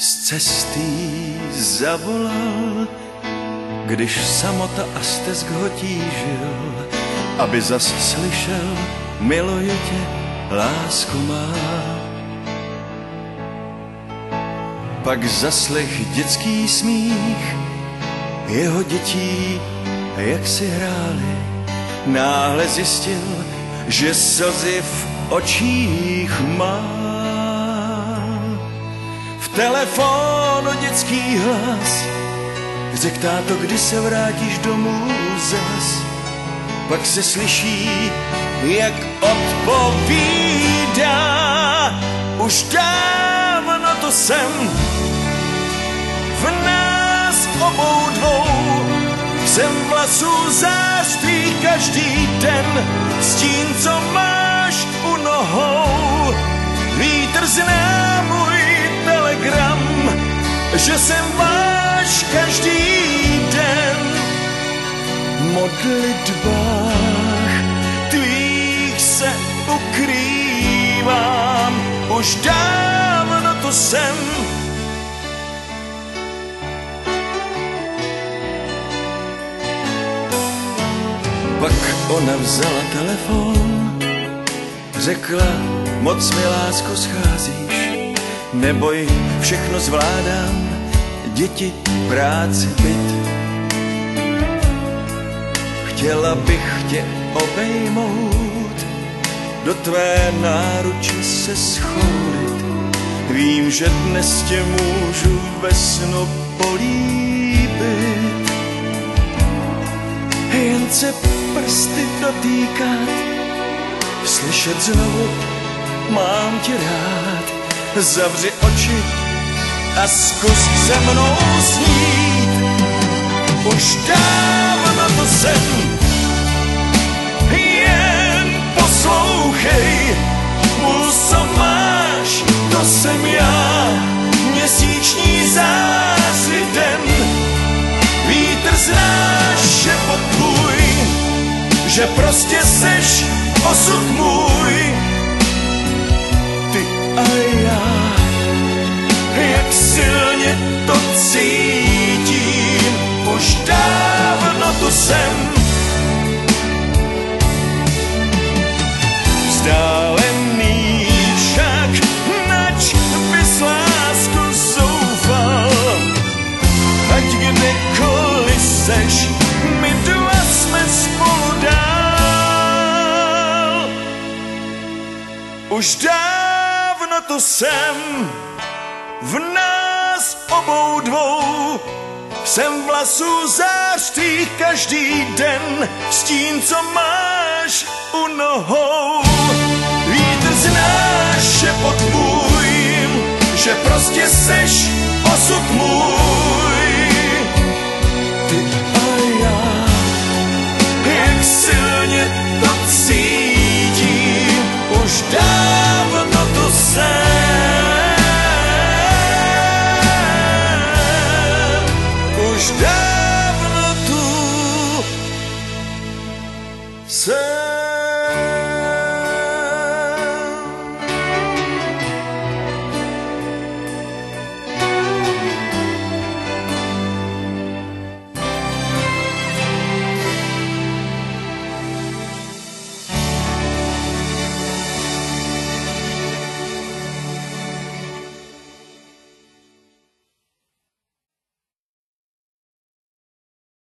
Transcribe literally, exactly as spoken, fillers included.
z cesty zavolal, když samota a stesk ho tížil, aby zas slyšel, miluji tě, lásko má. Pak zaslech dětský smích jeho dětí, jak si hráli, náhle zjistil, že slzy v očích má. V telefonu dětský hlas řek, táto, kdy se vrátíš domů zas. Pak se slyší, jak odpovídá, už dávno to jsem v nás obou dvou. Jsem vlasů zářství každý den, stín, co máš u nohou. Vítr zná můj telegram, že jsem váš každý den. V modlitbách tvých se ukrývám, už dávno to jsem. Pak ona vzala telefon, řekla, moc mi, lásko, scházíš, neboj, všechno zvládám, děti, práci, byt. Chtěla bych tě obejmout, do tvé náruče se schoulit. Vím, že dnes tě můžu ve snu políbit. Jen se prsty dotýkat, slyšet znovu, mám tě rád. Zavři oči a zkus se mnou snít, už dávno to jsem. Jen poslouchej, puls, co máš, to jsem já. Měsíční záři den, vítr znáš, šepot tvůj, že prostě seš osud můj. Ty a já, jak silně to cítím, už dávno tu jsem. Vzdálený však, nač bys, lásko, zoufal, ať kdekoliv seš, my dva jsme spolu dál. Už dávno tu jsem, v nás obou dvou. Jsem vlasů zářtých každý den, stín, co máš u nohou. Vítr znáš, šepot můj, že prostě seš osud můj.